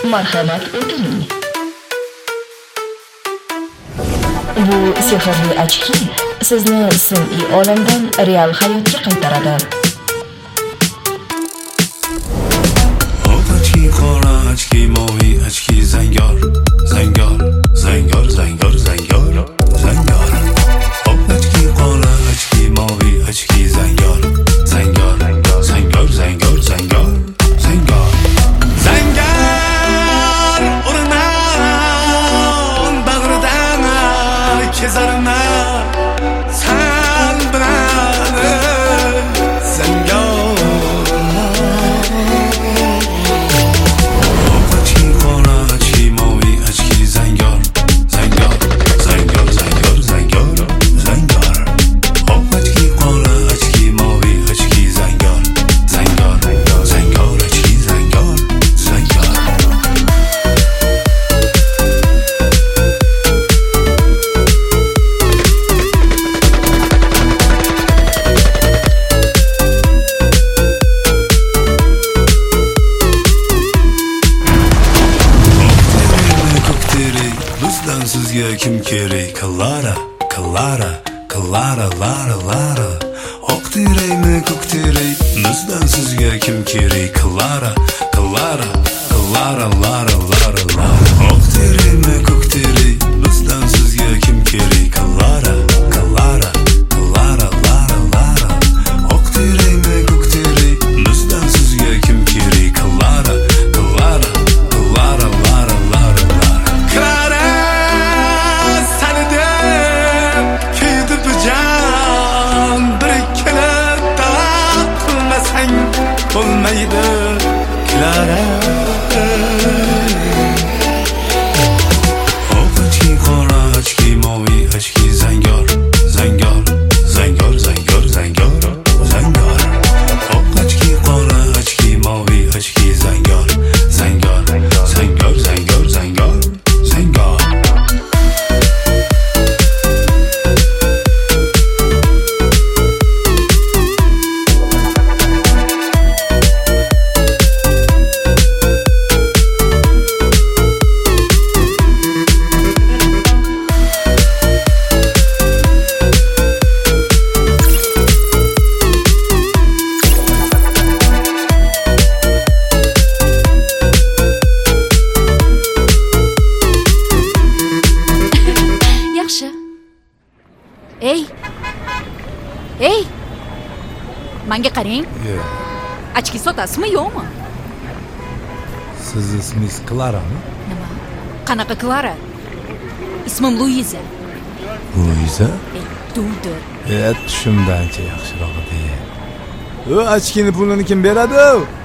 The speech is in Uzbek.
Marhamat o'tiring. Bu sehrli ochki sizni sun'iy olamdan real hayotga qaytaradi. Ochki qora, ochki moviy, ochki zangor, zangor, zangor, zangor, zangor, zangor. Ochki qora, ochki moviy, ochki zangor, zangor, zangor, zangor, zangor, zangor. Zangar o'rnan bag'ridan kezarna san bilan zangor. Ochki qora, ochki moviy, ochki zangor, zangor, zangor, zangor, zangor, zangor. Ochki qora, ochki moviy, ochki zangor, zangor, zangor, ochki zangor, zangor. Bizdan sizga kim kerak? Clara, Clara, Clara, Lara, Lara. Oq teraymi, ko'k teray? Bizdan sizga kim kerak? Clara, Clara, Clara, Lara, Lara, Lara. Oq teraymi, ko'k teray? Bizdan sizga kim kerak? Clara, Clara, Clara, Lara, Lara. Oq teraymi, ko'k teray? Bizdan sizga kim kerak? Clara, Clara, Clara, Lara, Lara, Lara. Clara, seni deb kuydi bu jon, bir kelib taqmasang bo'lmaydi. Clara, ochki qora, ochki moviy, ochki zangor, zangor, zangor, zangor, zangor, zangor. Ochki qora, ochki moviy, ochki zangor, zangor, zangor, zangor, zangor, zangor. Yaxshi. Ey. Ey. Menga qarang. Ochki sotasizmi, yo'qmi? Siz ismingiz Clarami? Nima? Qanaqa Clara? Ismim Luiza. Luiza? Duvdir. Tushimdancha yaxshiroq edi. Ochkini pulini kim beradi?